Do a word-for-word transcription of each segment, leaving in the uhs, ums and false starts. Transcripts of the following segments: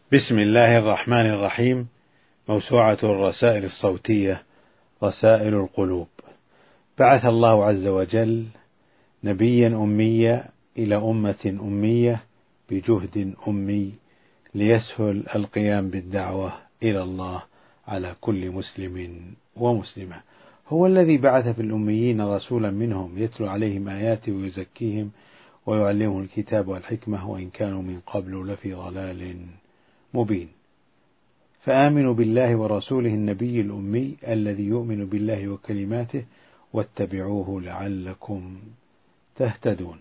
بسم الله الرحمن الرحيم. موسوعة الرسائل الصوتية رسائل القلوب. بعث الله عز وجل نبيا أميا إلى أمة أمية بجهد أمي ليسهل القيام بالدعوة إلى الله على كل مسلم ومسلمة. هو الذي بعث في الأميين رسولا منهم يتلو عليهم آياته ويزكيهم ويعلمهم الكتاب والحكمة وإن كانوا من قبل لفي ضلال مبين. فآمنوا بالله ورسوله النبي الأمي الذي يؤمن بالله وكلماته واتبعوه لعلكم تهتدون.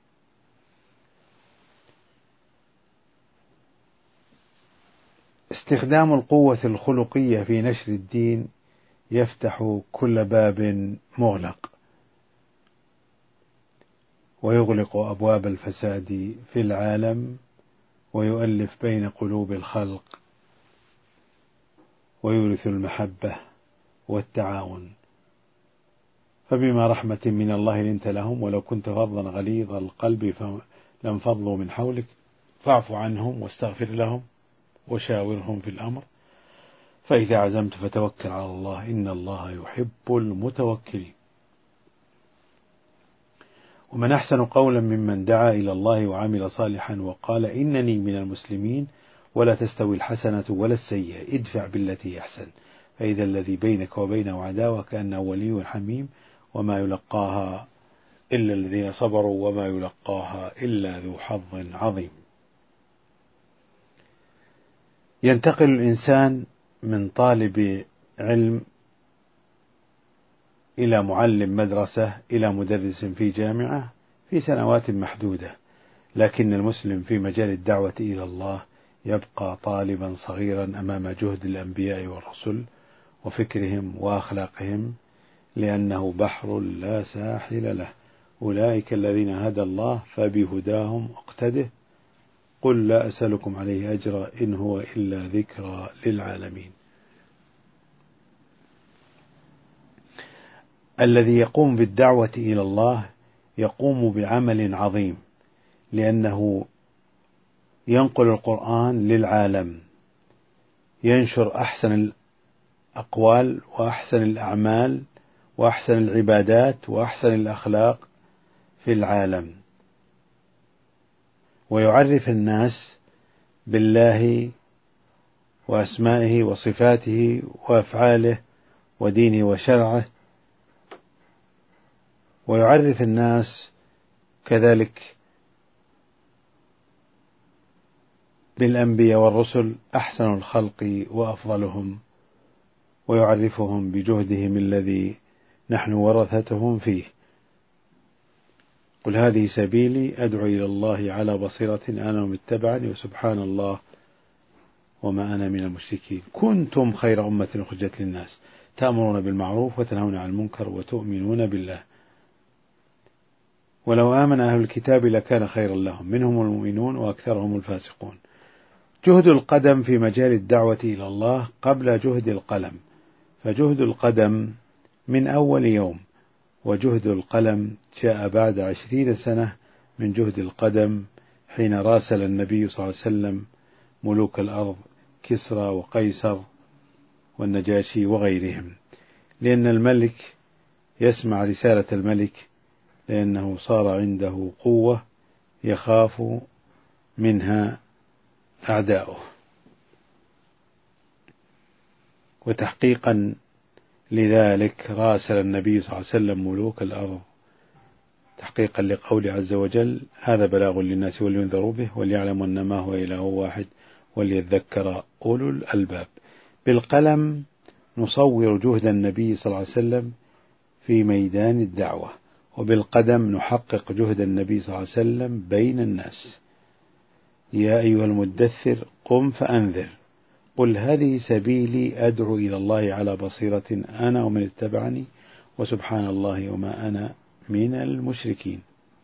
استخدام القوة الخلقية في نشر الدين يفتح كل باب مغلق ويغلق أبواب الفساد في العالم ويؤلف بين قلوب الخلق ويورث المحبة والتعاون. فبما رحمة من الله لنت لهم ولو كنت فظا غليظ القلب لانفضوا من حولك فاعف عنهم واستغفر لهم وشاورهم في الأمر فإذا عزمت فتوكل على الله إن الله يحب المتوكلين. ومن أحسن قولا ممن دعا إلى الله وعمل صالحا وقال إنني من المسلمين ولا تستوي الحسنة ولا السيئة ادفع بالتي أحسن فإذا الذي بينك وبينه عداوة كأنه ولي حميم وما يلقاها إلا الذين صبروا وما يلقاها إلا ذو حظ عظيم. ينتقل الإنسان من طالب علم إلى معلم مدرسة إلى مدرس في جامعة في سنوات محدودة، لكن المسلم في مجال الدعوة إلى الله يبقى طالبا صغيرا أمام جهد الأنبياء والرسل وفكرهم وأخلاقهم لأنه بحر لا ساحل له. أولئك الذين هدى الله فبهداهم اقتده قل لا أسألكم عليه أجرا إن هو إلا ذكرى للعالمين. الذي يقوم بالدعوة إلى الله يقوم بعمل عظيم لأنه ينقل القرآن للعالم، ينشر أحسن الأقوال وأحسن الأعمال وأحسن العبادات وأحسن الأخلاق في العالم، ويعرف الناس بالله وأسمائه وصفاته وأفعاله ودينه وشرعه، ويعرف الناس كذلك بالأنبياء والرسل أحسن الخلق وأفضلهم، ويعرفهم بجهدهم الذي نحن ورثتهم فيه. قل هذه سبيلي أدعو إلى الله على بصيرة أنا ومن اتبعني وسبحان الله وما أنا من المشركين. كنتم خير أمة أخرجت للناس تأمرون بالمعروف وتنهون عن المنكر وتؤمنون بالله ولو آمن أهل الكتاب لكان خيرا لهم منهم المؤمنون وأكثرهم الفاسقون. جهد القدم في مجال الدعوة إلى الله قبل جهد القلم، فجهد القدم من أول يوم وجهد القلم جاء بعد عشرين سنة من جهد القدم حين راسل النبي صلى الله عليه وسلم ملوك الأرض كسرى وقيصر والنجاشي وغيرهم، لأن الملك يسمع رسالة الملك لأنه صار عنده قوة يخاف منها أعداؤه. وتحقيقا لذلك راسل النبي صلى الله عليه وسلم ملوك الأرض تحقيقا لقوله عز وجل هذا بلاغ للناس ولينذروا به وليعلموا أنما هو إله واحد وليذكر أولو الألباب. بالقلم نصور جهد النبي صلى الله عليه وسلم في ميدان الدعوة، وبالقدم نحقق جهد النبي صلى الله عليه وسلم بين الناس. يا أيها المدثر قم فأنذر قل هذه سبيلي أدعو إلى الله على بصيرة أنا ومن اتبعني وسبحان الله وما أنا من المشركين.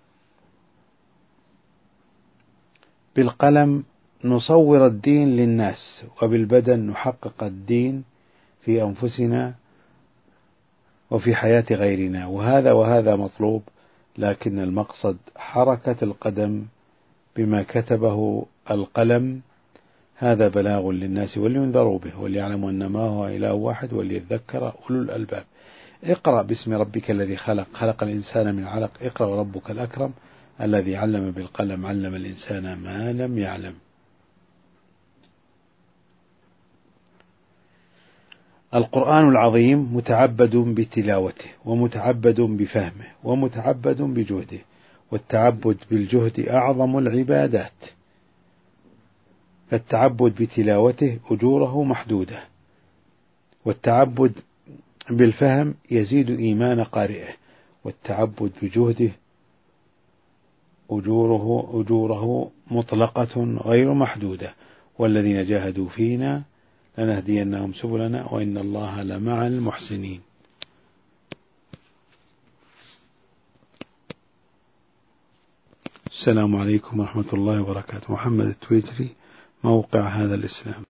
بالقلم نصور الدين للناس، وبالبدن نحقق الدين في أنفسنا وفي حياة غيرنا، وهذا وهذا مطلوب، لكن المقصد حركة القدم بما كتبه القلم هذا بلاغ للناس ولينذروا به وليعلموا أنما هو إله واحد وليذكر أولو الألباب. اقرأ باسم ربك الذي خلق خلق الإنسان من علق اقرأ وربك الأكرم الذي علم بالقلم علم الإنسان ما لم يعلم. القرآن العظيم متعبد بتلاوته ومتعبد بفهمه ومتعبد بجهده، والتعبد بالجهد أعظم العبادات، فالتعبد بتلاوته أجوره محدودة، والتعبد بالفهم يزيد إيمان قارئه، والتعبد بجهده أجوره, أجوره مطلقة غير محدودة، والذين جاهدوا فينا لنهدينهم سبلنا وإن الله لمع المحسنين. السلام عليكم ورحمة الله وبركاته. محمد التويجري، موقع هذا الإسلام.